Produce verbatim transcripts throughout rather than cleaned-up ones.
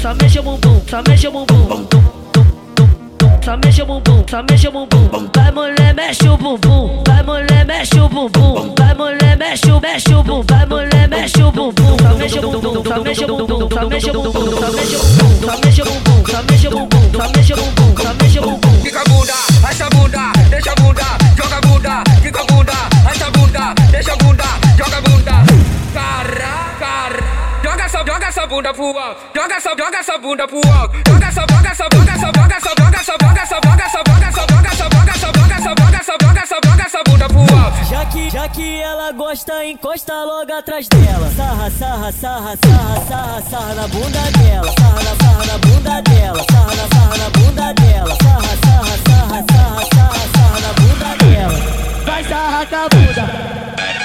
só mexe o bumbum, só mexe o bumbum. Só mexe o bumbum, só mexe o bumbum. Vai mulher, mexe o bumbum. Vai mulher, mexe o bumbum. Vai mulher, mexe o, mexe o bumbum. Vai mulher, mexe o bumbum. Só mexe o bumbum, só mexe o bumbum. Só mexe o bumbum, só mexe o bumbum. Só mexe o bumbum, só mexe o bumbum. Só mexe o bumbum, só mexe o bumbum. Fica a bunda, racha a bunda, deixa a bunda, joga a bunda. Fica a bunda, racha a bunda, deixa a bunda, joga a bunda. Cara, cara, joga essa, joga essa bunda pro alto. Joga essa, joga essa bunda pro alto. Joga essa, joga essa, joga essa, joga essa, joga essa, joga essa, joga essa, joga essa, joga essa, joga essa, joga essa, joga essa, joga essa, joga essa bunda pro alto. Já que, já que ela gosta, encosta logo atrás dela. Sarra, sarra, sarra, sarra, sarra, sarra na bunda dela. Sarra, na, sarra na bunda dela. Sarra, na, sarra na bunda dela. Sarra, sarra, sarra, sarra, sarra, sarra na bunda dela. Vai sarrar com a bunda.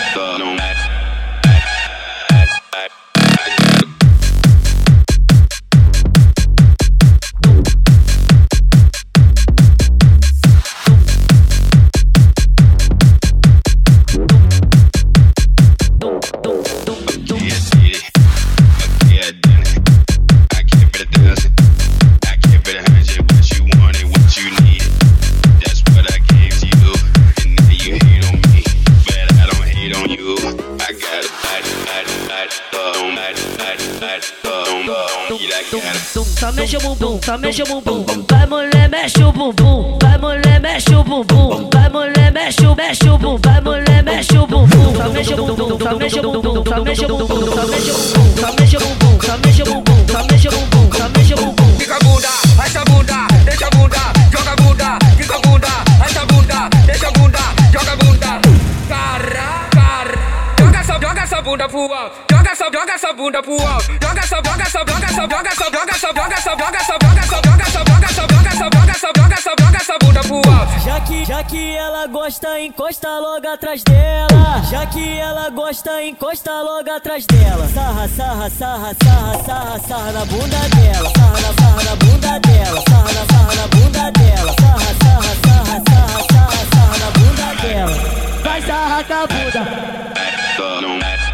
Só mexe o bumbum, só mexe o bumbum. Vai mulher, mexe o bumbum. Vai mulher, mexe o bumbum. Vai mulher, mexe o, mexe o bumbum. Vai mulher, mexe o bumbum. Só mexe o bumbum, só mexe o bumbum. Só mexe o bumbum, só mexe o bumbum. Só mexe o bumbum, só mexe o bumbum. Só mexe o bumbum, só mexe o bumbum. Fica a bunda, racha a bunda, deixa a bunda, joga a bunda. Fica a bunda, racha a bunda, deixa a bunda, joga a bunda. Cara, cara, joga essa, joga essa bunda pro alto. Joga essa, joga essa bunda pro alto. Joga essa, joga essa, joga essa, joga essa, joga essa, joga essa, joga essa, joga essa, joga essa, joga essa, joga essa, joga essa, joga essa, joga essa bunda pro alto. Já que, já que ela gosta, encosta logo atrás dela. Já que ela gosta, encosta logo atrás dela. Sarra, sarra, sarra, sarra, sarra, sarra na bunda dela. Sarra, na, sarra na bunda dela. Sarra, na, sarra na bunda dela. Sarra, sarra, sarra, sarra, sarra, sarra na bunda dela. Vai sarrar com a bunda.